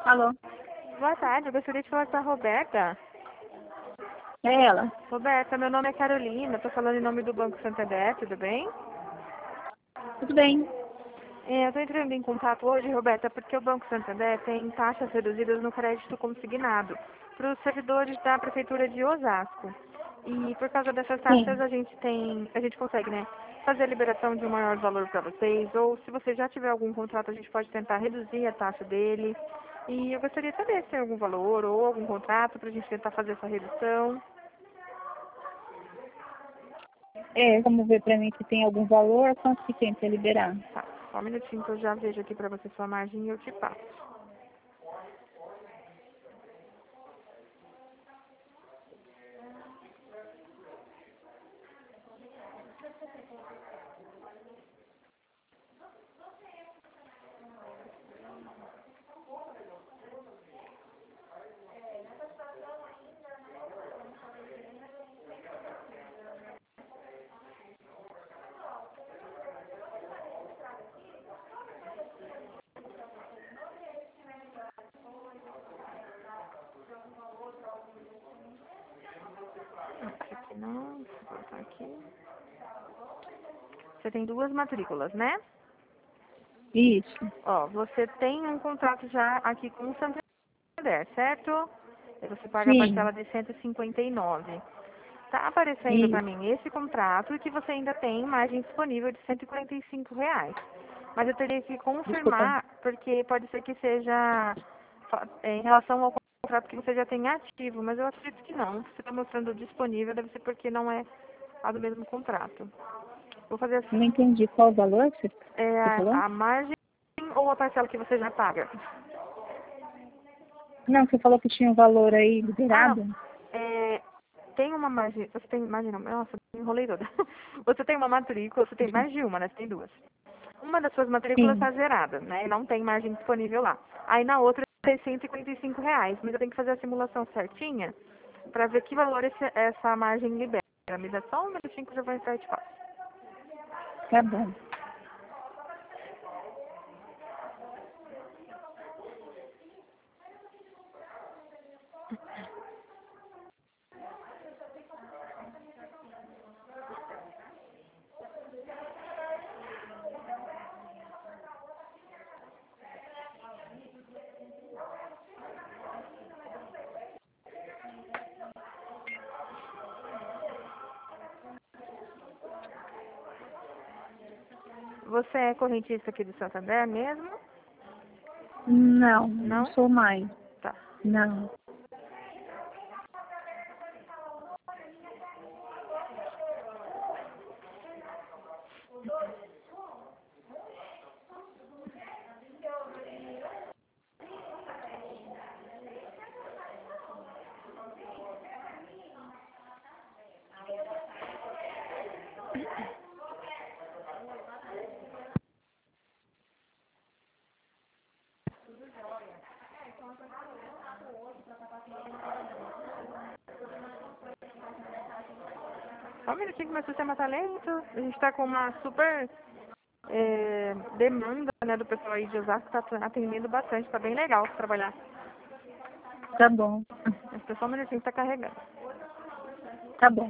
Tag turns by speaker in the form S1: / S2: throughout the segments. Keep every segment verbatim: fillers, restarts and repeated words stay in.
S1: Alô?
S2: Boa tarde, eu gostaria de falar com a Roberta.
S1: É ela.
S2: Roberta, meu nome é Carolina, estou falando em nome do Banco Santander, tudo bem?
S1: Tudo bem?
S2: É, eu estou entrando em contato hoje, Roberta, porque o Banco Santander tem taxas reduzidas no crédito consignado para os servidores da Prefeitura de Osasco. E por causa dessas taxas
S1: Sim.
S2: a gente tem, a gente consegue, né, fazer a liberação de um maior valor para vocês, ou se você já tiver algum contrato, a gente pode tentar reduzir a taxa dele. E eu gostaria de saber se tem algum valor ou algum contrato para a gente tentar fazer essa redução.
S1: É, vamos ver pra mim se tem algum valor, quanto que tem pra liberar.
S2: Tá, só um minutinho que eu já vejo aqui pra você sua margem e eu te passo. Esse aqui não, deixa eu botar aqui. Você tem duas matrículas, né?
S1: Isso.
S2: Ó, você tem um contrato já aqui com o Santander, certo? Aí você paga a
S1: Sim.
S2: parcela de cento e cinquenta e nove. Tá aparecendo pra
S1: Isso.
S2: mim esse contrato e que você ainda tem margem disponível de cento e quarenta e cinco reais. Mas eu teria que
S1: Desculpa.
S2: confirmar, porque pode ser que seja fa- é, em relação ao contrato que você já tem ativo, mas eu acredito que não. Se está mostrando disponível, deve ser porque não é a do mesmo contrato. Vou fazer
S1: Não
S2: assim,
S1: entendi qual o valor que você
S2: é,
S1: você falou.
S2: a, a margem ou a parcela que você já paga?
S1: Não, você falou que tinha um valor aí
S2: Ah, não.
S1: liberado.
S2: É, tem uma margem, você tem margem não, nossa, me enrolei toda. Você tem uma matrícula, você tem mais de uma, né? Você tem duas. Uma das suas matrículas
S1: Sim.
S2: está zerada, né? E não tem margem disponível lá. Aí na outra tem cento e quarenta e cinco reais, mas eu tenho que fazer a simulação certinha para ver que valor esse- essa margem libera. Me dá só um minutinho que eu já vou entrar e te passo.
S1: Tá bom.
S2: Você é correntista aqui do Santander mesmo?
S1: Não, não
S2: Não?
S1: sou mais.
S2: Tá.
S1: Não.
S2: Só um minutinho que meu sistema tá lento. A gente tá com uma super é, demanda, né, do pessoal aí de Osasco, tá atendendo bastante, tá bem legal trabalhar.
S1: Tá bom.
S2: Esse só um minutinho que tá carregando.
S1: Tá bom.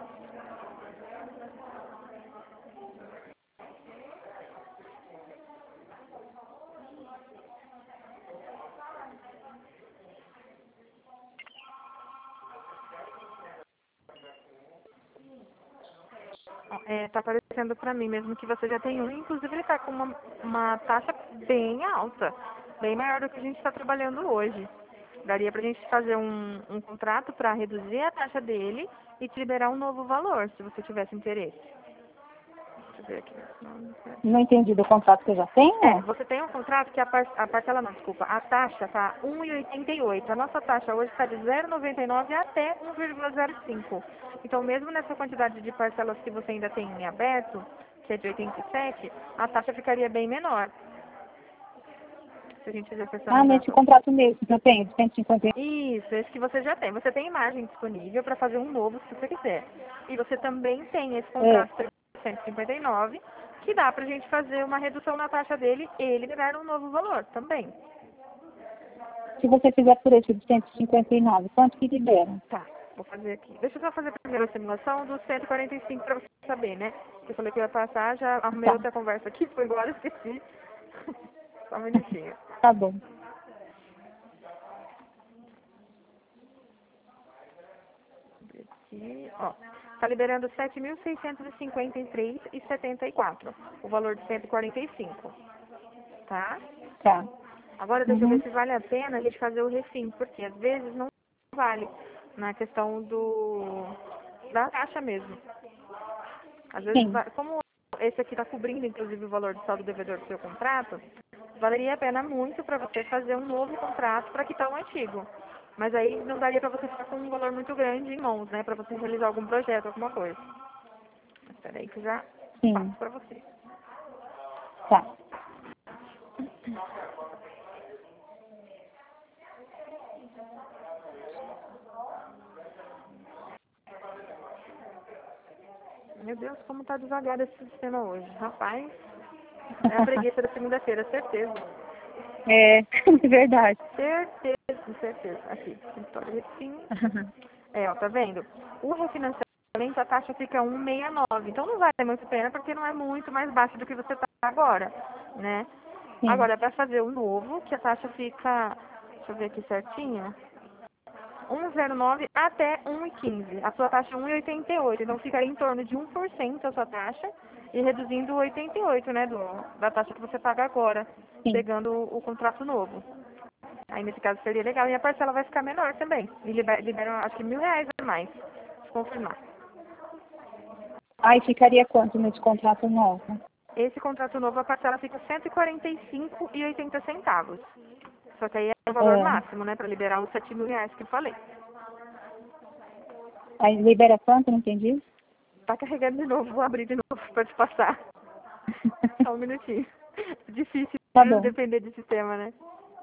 S2: É, tá aparecendo pra mim mesmo que você já tem um. Inclusive ele tá com uma, uma taxa bem alta, bem maior do que a gente está trabalhando hoje. Daria pra gente fazer um, um contrato para reduzir a taxa dele e te liberar um novo valor, se você tivesse interesse. Deixa eu ver aqui.
S1: Não entendi do contrato que eu já
S2: É,
S1: tenho?
S2: você tem um contrato que a, par, a parcela não, desculpa, a taxa tá um vírgula oitenta e oito. A nossa taxa hoje está de zero vírgula noventa e nove até um vírgula zero cinco. Então, mesmo nessa quantidade de parcelas que você ainda tem em aberto, que é de oitenta e sete, a taxa ficaria bem menor. Se a gente fizer
S1: Ah, nesse
S2: personalização.
S1: contrato mesmo que eu tenho, de cento e cinquenta.
S2: Isso, esse que você já tem. Você tem imagem disponível para fazer um novo se você quiser. E você também tem esse
S1: É.
S2: contrato de cento e cinquenta e nove, que dá pra gente fazer uma redução na taxa dele e liberar um novo valor também.
S1: se você fizer por esse de cento e cinquenta e nove, quanto que libera?
S2: Tá, vou fazer aqui. Deixa eu só fazer primeiro a simulação dos cento e quarenta e cinco para você saber, né? Eu falei que eu ia passar, já arrumei
S1: Tá,
S2: outra conversa aqui, foi embora, esqueci. Só um minutinho.
S1: tá bom.
S2: Aqui, ó. Tá liberando sete mil seiscentos e cinquenta e três reais e setenta e quatro, o valor de cento e quarenta e cinco, tá?
S1: Tá.
S2: Agora deixa eu ver
S1: Uhum.
S2: se vale a pena a gente fazer o refim, porque às vezes não vale na questão do da taxa mesmo. Às vezes,
S1: Sim,
S2: va- como esse aqui está cobrindo inclusive o valor do saldo devedor do seu contrato, valeria a pena muito para você fazer um novo contrato para quitar o antigo. Mas aí não daria para você ficar com um valor muito grande em mãos, né? Para você realizar algum projeto, alguma coisa. Espera aí que eu já passo
S1: sim.
S2: para você.
S1: Tá.
S2: Meu Deus, como tá devagar esse sistema hoje. Rapaz, é a preguiça da segunda-feira, certeza.
S1: É, é verdade.
S2: Certeza, certeza. Aqui, escritório refim. É, ó, tá vendo? O refinanciamento, a taxa fica um vírgula sessenta e nove. Então não vale muito a pena porque não é muito mais baixo do que você tá agora, né?
S1: Sim,
S2: Agora, para fazer o novo, que a taxa fica, deixa eu ver aqui certinho, um vírgula zero nove até um vírgula quinze. A sua taxa é um vírgula oitenta e oito, então ficaria em torno de um por cento a sua taxa e reduzindo oitenta e oito, né, do, da taxa que você paga agora,
S1: sim.
S2: pegando o, o contrato novo. Aí nesse caso seria legal e a parcela vai ficar menor também. E libera, liberam acho que mil reais a mais, se confirmar.
S1: Aí ficaria quanto nesse contrato novo?
S2: Esse contrato novo, a parcela fica cento e quarenta e cinco reais e oitenta centavos. Só que aí é o valor
S1: É.
S2: máximo, né, para liberar os sete mil reais que eu falei.
S1: Aí libera quanto? Não entendi.
S2: Tá carregando de novo, vou abrir de novo para te passar. Só um minutinho. Difícil
S1: Tá
S2: viu,
S1: bom.
S2: depender de sistema, né?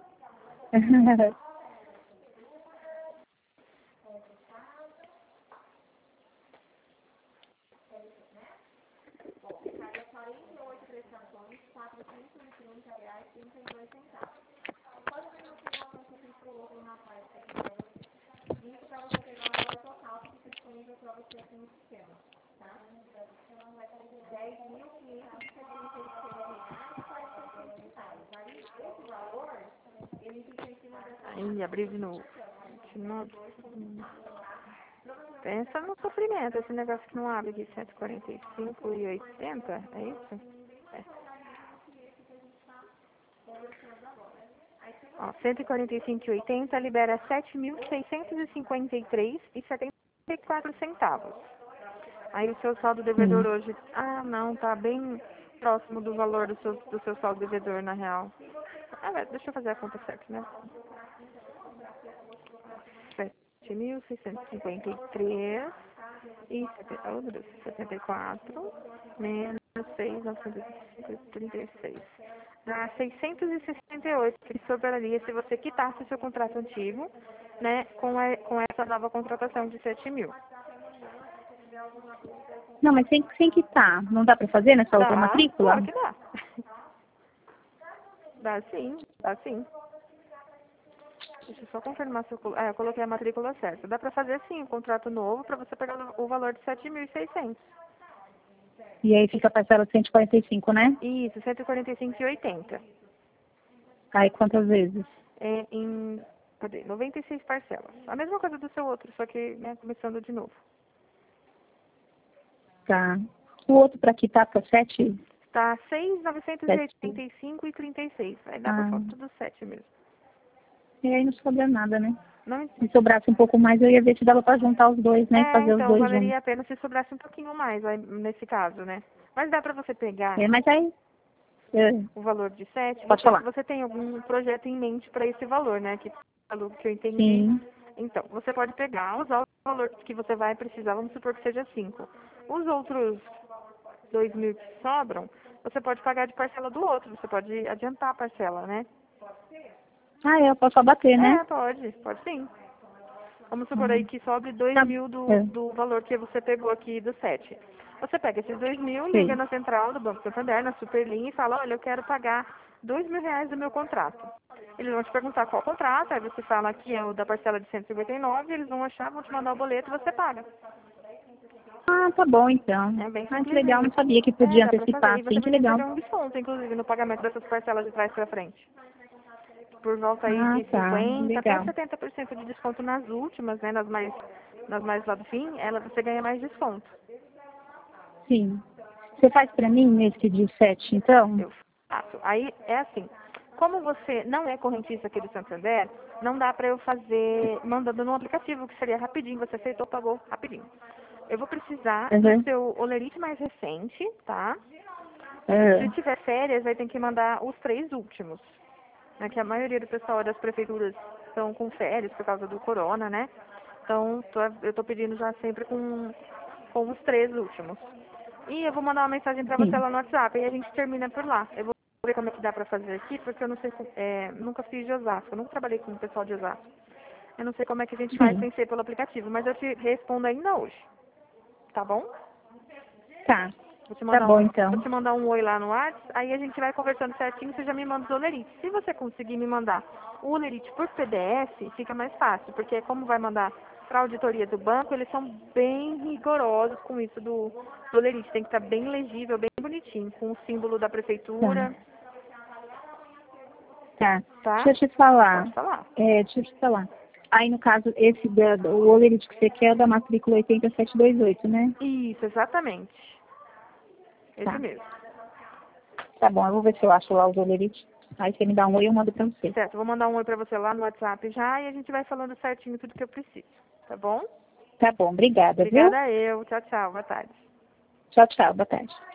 S2: Aí, abriu de novo. Continua. Pensa no sofrimento, esse negócio que não abre aqui, cento e quarenta e cinco e oitenta, é isso? É. Ó, cento e quarenta e cinco e oitenta libera sete mil seiscentos e cinquenta e três reais e setenta e quatro centavos. Aí o seu saldo devedor
S1: Sim.
S2: hoje, ah não, tá bem próximo do valor do seu, do seu saldo devedor na real. Ah, mas deixa eu fazer a conta certa, né? sete mil seiscentos e cinquenta e três e setenta, oh, meu Deus, setenta e quatro menos seis mil novecentos e trinta e seis. Dá seiscentos e sessenta e oito que sobraria se você quitasse o seu contrato antigo, né, com, a, com essa nova contratação de sete mil.
S1: Não, mas sem, sem quitar. Não dá pra fazer nessa outra
S2: Dá?
S1: matrícula?
S2: Claro que dá. Dá sim, dá sim. Deixa eu só confirmar se eu, colo- é, eu coloquei a matrícula certa. Dá pra fazer sim um contrato novo para você pegar o o valor de sete mil e seiscentos.
S1: E aí fica a parcela de cento e quarenta e cinco, né?
S2: Isso, cento e quarenta e cinco e oitenta.
S1: Aí quantas vezes?
S2: É, em, cadê? noventa e seis parcelas. A mesma coisa do seu outro, só que, né, começando de novo.
S1: Tá. O outro pra quitar tá sete?
S2: Tá seis mil novecentos e
S1: Sete.
S2: oitenta e cinco e trinta e seis. Aí dá por
S1: Ah.
S2: falta do sete mesmo.
S1: E aí não sobra nada, né?
S2: Não,
S1: Se sobrasse um pouco mais, eu ia ver se dava pra juntar os dois, né?
S2: é,
S1: Fazer os
S2: então
S1: dois juntos.
S2: valeria a pena se sobrasse um pouquinho mais, aí, nesse caso, né? Mas dá pra você pegar
S1: É, mas aí. É,
S2: o valor de sete.
S1: pode
S2: Você,
S1: falar.
S2: você tem algum projeto em mente para esse valor, né? Que pelo que eu entendi.
S1: Sim.
S2: Então, você pode pegar, usar o valor que você vai precisar, vamos supor que seja cinco. Os outros dois mil que sobram, você pode pagar de parcela do outro, você pode adiantar a parcela, né?
S1: Ah, é, eu posso abater, né?
S2: É, pode, pode sim. Vamos supor aí
S1: Hum.
S2: que sobre dois
S1: Tá.
S2: mil do,
S1: É,
S2: do valor que você pegou aqui do sete. Você pega esses dois mil, liga
S1: sei.
S2: na central do Banco Santander, na Superlinha, e fala, olha, eu quero pagar dois mil reais do meu contrato. Eles vão te perguntar qual contrato, aí você fala que é o da parcela de cento e cinquenta e nove, eles vão achar, vão te mandar o boleto e você paga.
S1: Ah, tá bom então.
S2: É bem
S1: Ah, que legal,
S2: simplesinho.
S1: não sabia que
S2: É,
S1: podia
S2: dá pra fazer.
S1: antecipar
S2: E você
S1: assim, que
S2: vai
S1: legal.
S2: receber um desconto, inclusive, no pagamento dessas parcelas de trás pra frente. Por volta aí
S1: Ah,
S2: de
S1: tá,
S2: cinquenta até
S1: legal.
S2: setenta por cento de desconto nas últimas, né? Nas mais, nas mais lá do fim, ela você ganha mais desconto.
S1: Sim. Você faz pra mim nesse de sete, então?
S2: Eu faço. Aí é assim, como você não é correntista aqui do Santander, não dá pra eu fazer mandando no aplicativo, que seria rapidinho, você aceitou, pagou rapidinho. Eu vou precisar do
S1: Uhum.
S2: seu olerite mais recente, tá? Se
S1: Ah,
S2: tiver férias, aí tem que mandar os três últimos. Né? Que a maioria do pessoal das prefeituras estão com férias por causa do corona, né? Então, tô- eu tô pedindo já sempre com, com os três últimos. E eu vou mandar uma mensagem pra você
S1: sim,
S2: lá no WhatsApp e a gente termina por lá. Eu vou ver como é que dá pra fazer aqui, porque eu não sei se, é, nunca fiz de Osasco, eu nunca trabalhei com o pessoal de Osasco. Eu não sei como é que a gente faz
S1: sim.
S2: sem ser pelo aplicativo, mas eu te respondo ainda hoje. Tá bom?
S1: Tá.
S2: Vou te
S1: Tá
S2: mandar
S1: bom
S2: um, vou
S1: então.
S2: te mandar um oi lá no WhatsApp, aí a gente vai conversando certinho, você já me manda os olerites. Se você conseguir me mandar o olerite por P D F, fica mais fácil, porque como vai mandar para a auditoria do banco, eles são bem rigorosos com isso do, do olerite. Tem que estar bem legível, bem bonitinho, com o símbolo da
S1: Tá.
S2: prefeitura,
S1: Tá.
S2: tá?
S1: Deixa eu te falar.
S2: Pode falar.
S1: É, deixa eu te falar. Aí, no caso, esse da, do- o olerite que você quer é o da matrícula oitenta e sete vinte e oito, né?
S2: Isso, exatamente. Esse
S1: Tá.
S2: mesmo.
S1: Tá bom, eu vou ver se eu acho lá os olerites. Aí você me dá um oi e eu mando pra você.
S2: Certo, vou mandar um oi pra você lá no WhatsApp já e a gente vai falando certinho tudo que eu preciso, tá bom?
S1: Tá bom, obrigada, viu?
S2: Obrigada eu. Tchau, tchau. Boa tarde.
S1: Tchau, tchau, boa tarde.